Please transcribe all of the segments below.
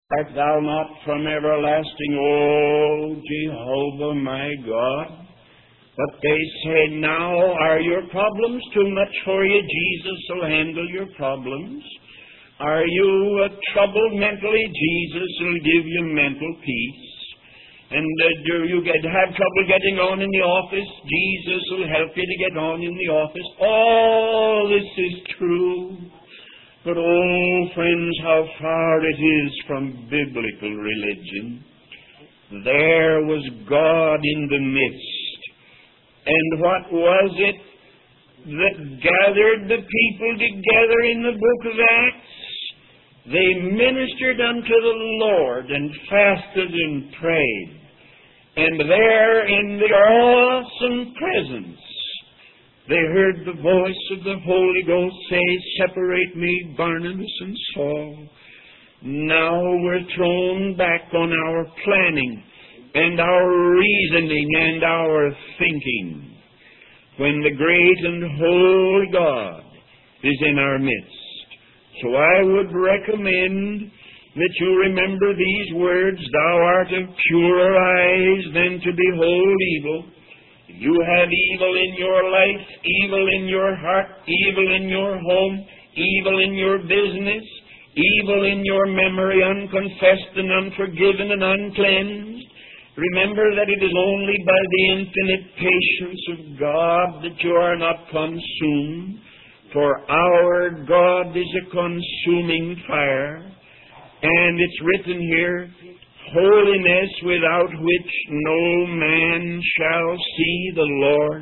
Art thou not from everlasting, O Jehovah my God? But they say, now are your problems too much for you? Jesus will handle your problems. Are you troubled mentally? Jesus will give you mental peace. And do you have trouble getting on in the office? Jesus will help you to get on in the office. All this is true. But, oh, friends, how far it is from biblical religion. There was God in the midst. And what was it that gathered the people together in the book of Acts? They ministered unto the Lord and fasted and prayed. And there in the awesome presence, they heard the voice of the Holy Ghost say, separate me, Barnabas and Saul. Now we're thrown back on our planning and our reasoning and our thinking when the great and holy God is in our midst. So I would recommend that you remember these words, thou art of purer eyes than to behold evil. You have evil in your life, evil in your heart, evil in your home, evil in your business, evil in your memory, unconfessed and unforgiven and uncleansed. Remember that it is only by the infinite patience of God that you are not consumed, for our God is a consuming fire. And it's written here, holiness without which no man shall see the Lord.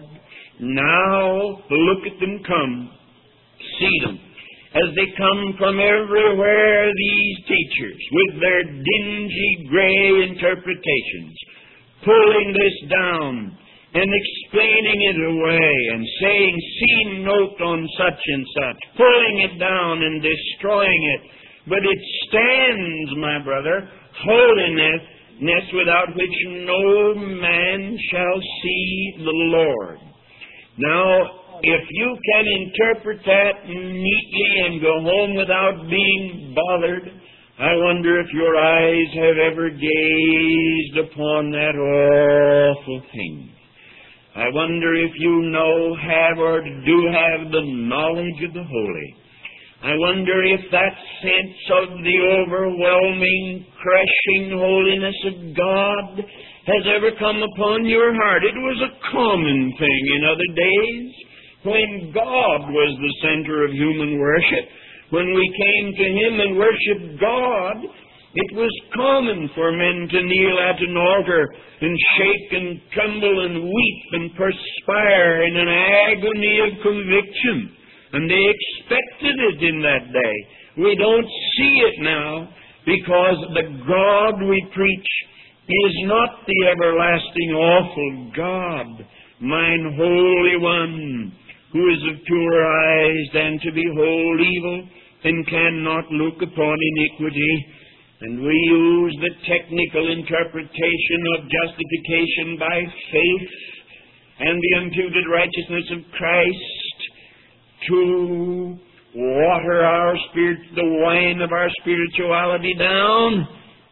Now look at them come. See them. As they come from everywhere, these teachers, with their dingy gray interpretations, pulling this down and explaining it away and saying, see note on such and such, pulling it down and destroying it. But it stands, my brother, holiness without which no man shall see the Lord. Now, if you can interpret that neatly and go home without being bothered, I wonder if your eyes have ever gazed upon that awful thing. I wonder if you have or do have the knowledge of the holy. I wonder if that sense of the overwhelming, crushing holiness of God has ever come upon your heart. It was a common thing in other days when God was the center of human worship. When we came to Him and worshiped God, it was common for men to kneel at an altar and shake and tremble and weep and perspire in an agony of conviction. And they expected it in that day. We don't see it now because the God we preach is not the everlasting awful God, mine Holy One, who is of purer eyes than to behold evil and cannot look upon iniquity. And we use the technical interpretation of justification by faith and the imputed righteousness of Christ to water our spirit, the wine of our spirituality down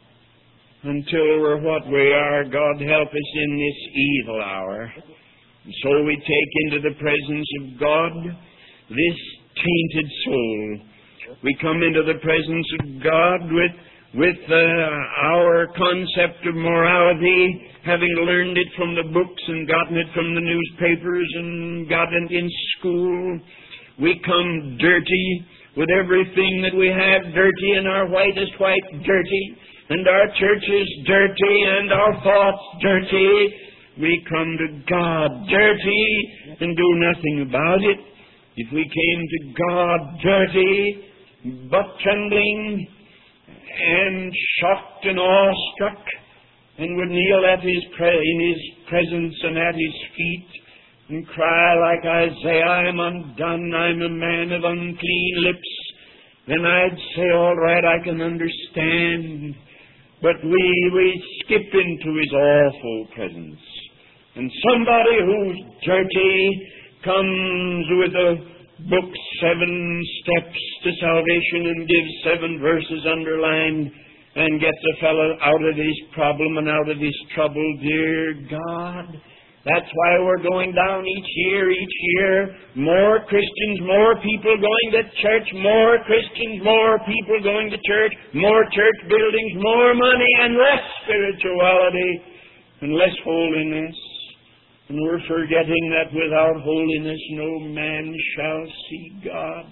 until we're what we are. God help us in this evil hour. And so we take into the presence of God this tainted soul. We come into the presence of God with our concept of morality, having learned it from the books and gotten it from the newspapers and gotten it in school. We come dirty with everything that we have dirty, and our whitest white dirty, and our churches dirty, and our thoughts dirty. We come to God dirty and do nothing about it. If we came to God dirty, butt trembling, and shocked and awestruck, and would kneel in His presence and at His feet, and cry like Isaiah, I am undone, I'm a man of unclean lips, then I'd say, all right, I can understand. But we skip into His awful presence. And somebody who's dirty comes with a book, 7 Steps to Salvation, and gives 7 verses underlined, and gets a fellow out of his problem and out of his trouble. Dear God, that's why we're going down each year. More Christians, more people going to church, more Christians, more people going to church, more church buildings, more money, and less spirituality, and less holiness. And we're forgetting that without holiness no man shall see God.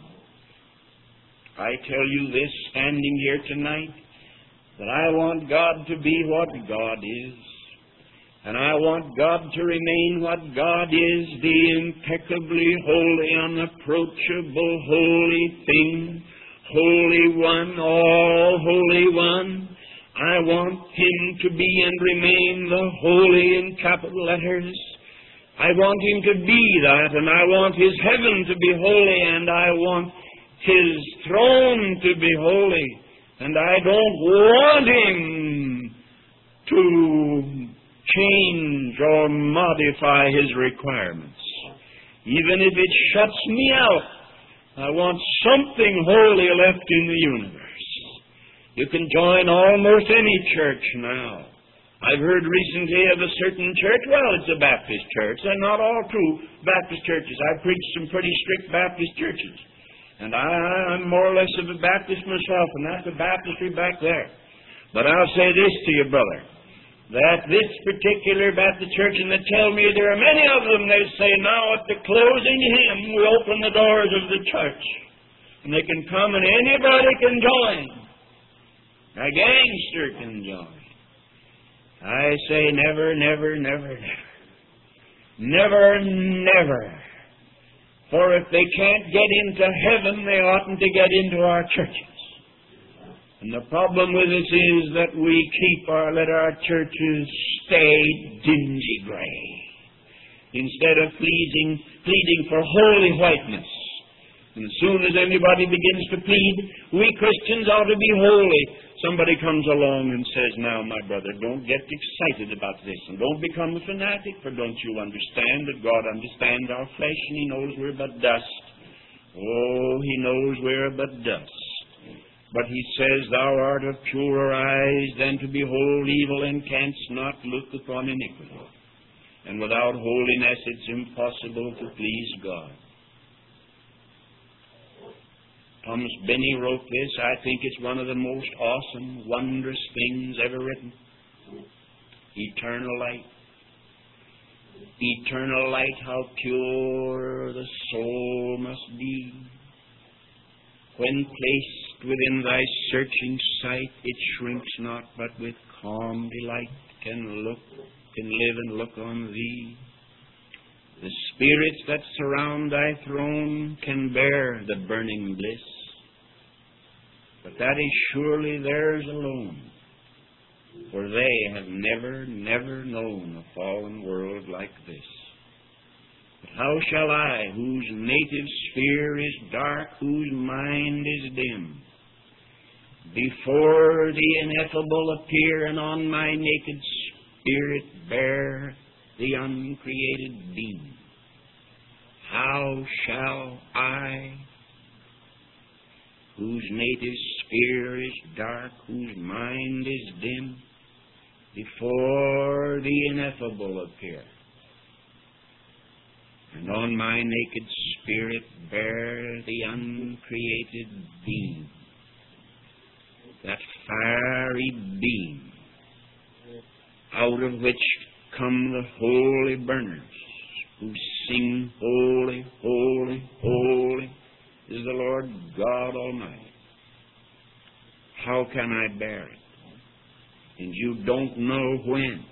I tell you this, standing here tonight, that I want God to be what God is. And I want God to remain what God is, the impeccably holy, unapproachable, holy thing, Holy One, all Holy One. I want Him to be and remain the holy in capital letters. I want Him to be that, and I want His heaven to be holy, and I want His throne to be holy. And I don't want Him to change or modify His requirements. Even if it shuts me out, I want something holy left in the universe. You can join almost any church now. I've heard recently of a certain church. Well, it's a Baptist church. They're not all true Baptist churches. I've preached some pretty strict Baptist churches. And I'm more or less of a Baptist myself, and that's the baptistry back there. But I'll say this to you, brother, that this particular Baptist church, and they tell me there are many of them, they say now at the closing hymn we open the doors of the church. And they can come and anybody can join. A gangster can join. I say never, never, never, never. Never, never. For if they can't get into heaven, they oughtn't to get into our churches. And the problem with us is that we let our churches stay dingy gray, instead of pleading for holy whiteness. And as soon as anybody begins to plead, we Christians ought to be holy, somebody comes along and says, now, my brother, don't get excited about this, and don't become a fanatic, for don't you understand that God understands our flesh, and He knows we're but dust. Oh, He knows we're but dust. But He says, thou art of purer eyes than to behold evil, and canst not look upon iniquity. And without holiness it's impossible to please God. Thomas Binney wrote this. I think it's one of the most awesome, wondrous things ever written. Eternal light. Eternal light, how pure the soul must be. When placed within thy searching sight, it shrinks not, but with calm delight can live and look on thee. The spirits that surround thy throne can bear the burning bliss, but that is surely theirs alone, for they have never, never known a fallen world like this. But how shall I, whose native sphere is dark, whose mind is dim, before the ineffable appear, and on my naked spirit bear the uncreated beam? How shall I, whose native sphere is dark, whose mind is dim, before the ineffable appear, and on my naked spirit bear the uncreated beam, that fiery beam, out of which come the holy burners, who sing, holy, holy, holy is the Lord God Almighty. How can I bear it? And you don't know when.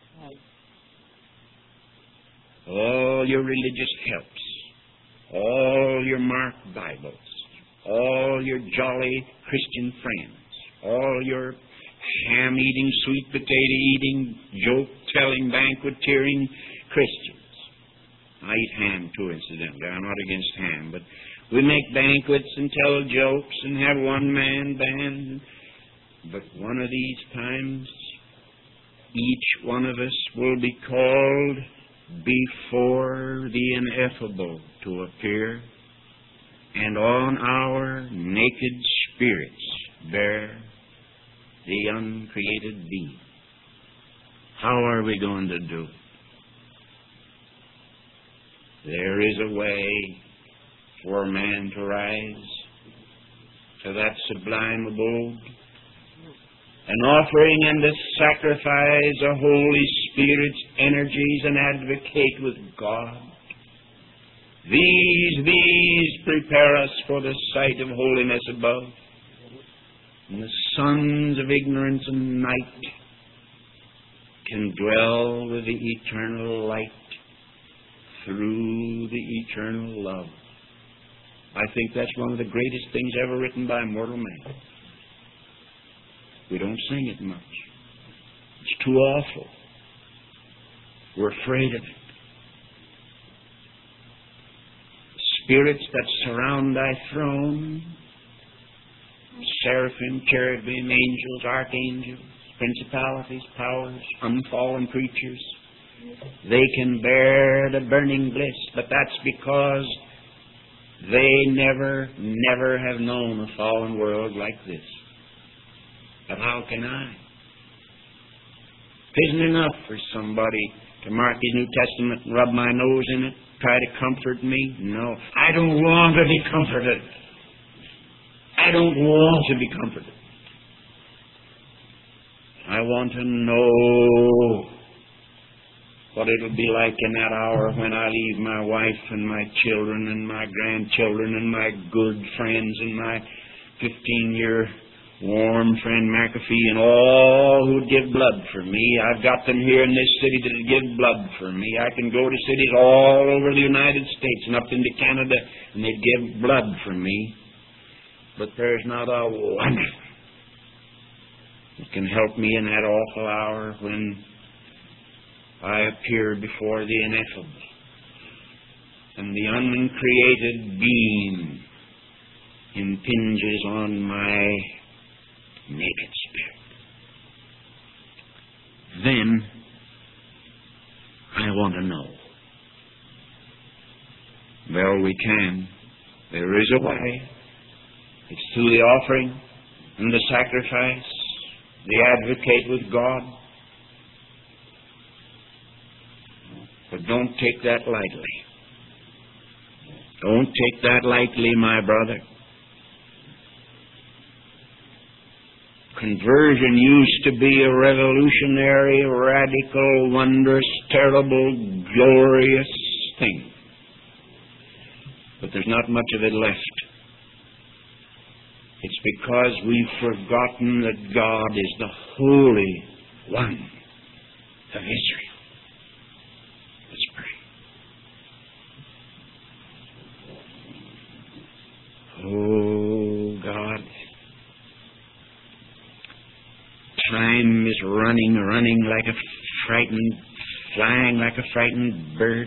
All your religious helps, all your marked Bibles, all your jolly Christian friends, all your ham-eating, sweet potato-eating, joke-telling, banqueteering Christians. I eat ham too, incidentally. I'm not against ham, but we make banquets and tell jokes and have one-man band. But one of these times, each one of us will be called before the ineffable to appear, and on our naked spirits bear the uncreated being. How are we going to do? There is a way for man to rise to that sublime abode, an offering and a sacrifice, a Holy Spirit's energies, and advocate with God. These prepare us for the sight of holiness above, and the sons of ignorance and night can dwell with the eternal light through the eternal love. I think that's one of the greatest things ever written by mortal man. We don't sing it much. It's too awful. We're afraid of it. Spirits that surround thy throne, seraphim, cherubim, angels, archangels, principalities, powers, unfallen creatures, they can bear the burning bliss, but that's because they never have known a fallen world like this. But how can I? It isn't enough for somebody to mark his New Testament and rub my nose in it, try to comfort me. No, I don't want to be comforted. I don't want to be comforted. I want to know what it'll be like in that hour when I leave my wife and my children and my grandchildren and my good friends and my 15-year warm friend McAfee and all who'd give blood for me. I've got them here in this city that'd give blood for me. I can go to cities all over the United States and up into Canada and they'd give blood for me. But there's not a one that can help me in that awful hour when I appear before the ineffable and the uncreated being impinges on my naked spirit. Then I want to know. Well, we can. There is a way. It's through the offering and the sacrifice, the advocate with God. But don't take that lightly. Don't take that lightly, my brother. Conversion used to be a revolutionary, radical, wondrous, terrible, glorious thing. But there's not much of it left. It's because we've forgotten that God is the Holy One of Israel. Let's pray. Oh, God. Time is running like a frightened, flying like a frightened bird.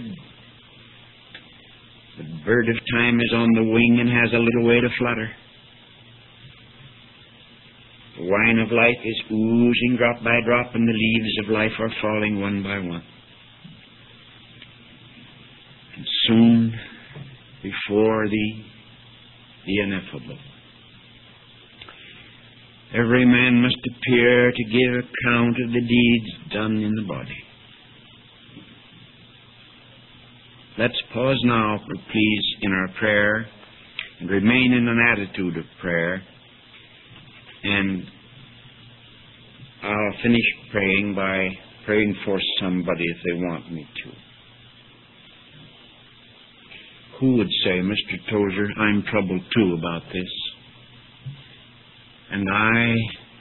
The bird of time is on the wing and has a little way to flutter. The wine of life is oozing drop by drop, and the leaves of life are falling one by one. And soon, before Thee, the ineffable, every man must appear to give account of the deeds done in the body. Let's pause now, please, in our prayer and remain in an attitude of prayer. And I'll finish praying by praying for somebody if they want me to. Who would say, Mr. Tozer, I'm troubled too about this. And I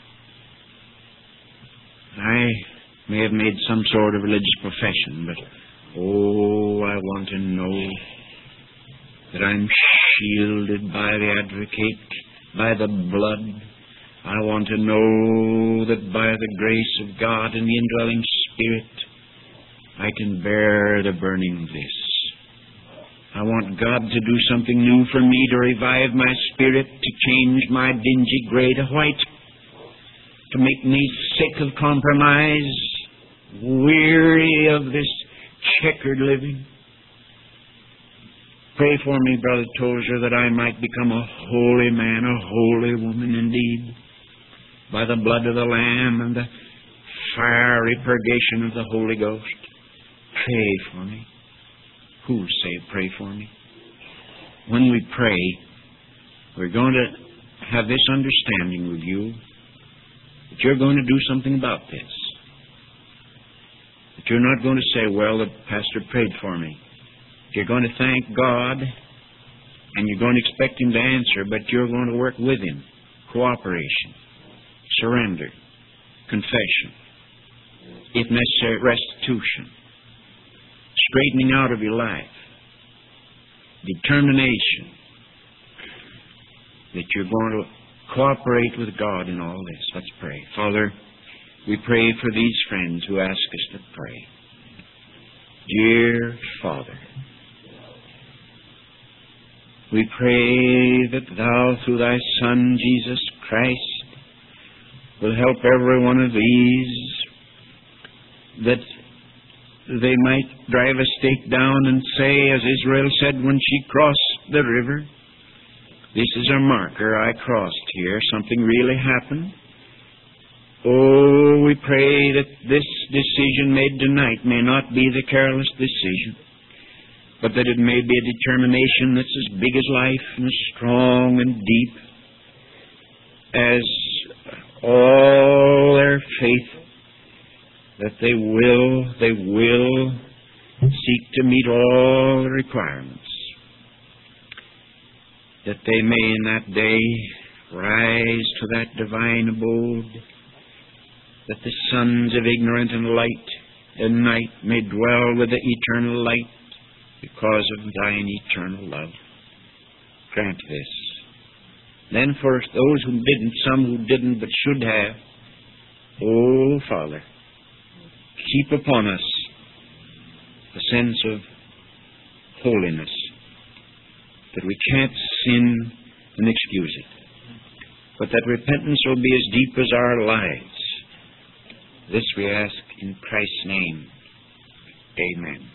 may have made some sort of religious profession, but I want to know that I'm shielded by the advocate, by the blood. I want to know that by the grace of God and the indwelling Spirit, I can bear the burning bliss. I want God to do something new for me, to revive my spirit, to change my dingy gray to white, to make me sick of compromise, weary of this checkered living. Pray for me, Brother Tozer, that I might become a holy man, a holy woman indeed. by the blood of the Lamb and the fiery purgation of the Holy Ghost. Pray for me. Who'll say, pray for me? When we pray, we're going to have this understanding with you that you're going to do something about this. That you're not going to say, well, the pastor prayed for me. You're going to thank God, and you're going to expect Him to answer, but you're going to work with Him. Cooperation, surrender, confession, if necessary, restitution, straightening out of your life, determination that you're going to cooperate with God in all this. Let's pray. Father, we pray for these friends who ask us to pray. Dear Father, we pray that Thou, through Thy Son, Jesus Christ, will help every one of these, that they might drive a stake down and say, as Israel said when she crossed the river, this is a marker, I crossed here, something really happened. Oh, we pray that this decision made tonight may not be the careless decision, but that it may be a determination that's as big as life and as strong and deep as all their faith, that they will seek to meet all the requirements, that they may in that day rise to that divine abode, that the sons of ignorant and light and night may dwell with the eternal light because of Thine eternal love. Grant this. Then for those who didn't, some who didn't but should have, oh Father, keep upon us a sense of holiness, that we can't sin and excuse it, but that repentance will be as deep as our lives. This we ask in Christ's name. Amen.